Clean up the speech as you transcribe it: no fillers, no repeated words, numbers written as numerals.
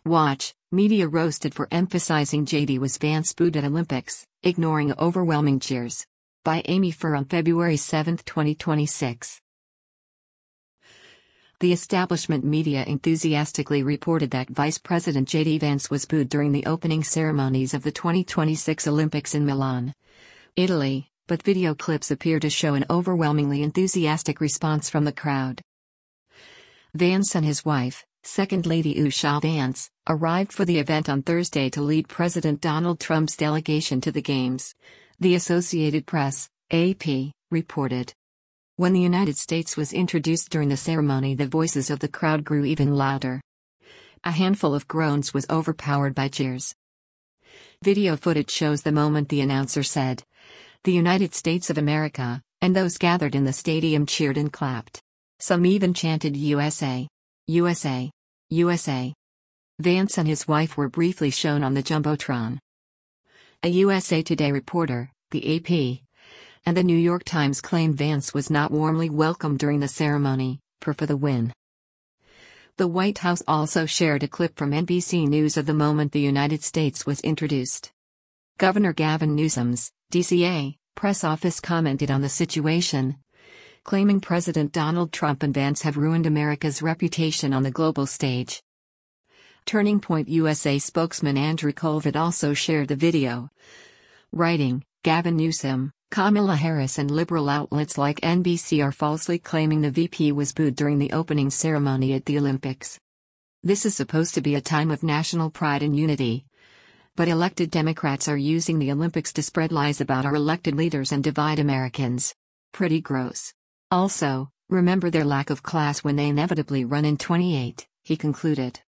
Watch, media roasted for emphasizing JD was Vance booed at Olympics, ignoring overwhelming cheers. By Amy Furr on February 7, 2026. The establishment media enthusiastically reported that Vice President JD Vance was booed during the opening ceremonies of the 2026 Olympics in Milan, Italy, but video clips appear to show an overwhelmingly enthusiastic response from the crowd. Vance and his wife, Second Lady Usha Vance, arrived for the event on Thursday to lead President Donald Trump's delegation to the Games, the Associated Press, AP, reported. When the United States was introduced during the ceremony, the voices of the crowd grew even louder. A handful of groans was overpowered by cheers. Video footage shows the moment the announcer said, "The United States of America," and those gathered in the stadium cheered and clapped. Some even chanted USA, USA, USA. Vance and his wife were briefly shown on the Jumbotron. A USA Today reporter, the AP, and the New York Times claimed Vance was not warmly welcomed during the ceremony, for the win. The White House also shared a clip from NBC News of the moment the United States was introduced. Governor Gavin Newsom's, DCA, press office commented on the situation, claiming President Donald Trump and Vance have ruined America's reputation on the global stage. Turning Point USA spokesman Andrew Colvett also shared the video, writing, "Gavin Newsom, Kamala Harris and liberal outlets like NBC are falsely claiming the VP was booed during the opening ceremony at the Olympics. This is supposed to be a time of national pride and unity. But elected Democrats are using the Olympics to spread lies about our elected leaders and divide Americans. Pretty gross. Also, remember their lack of class when they inevitably run in 28, he concluded.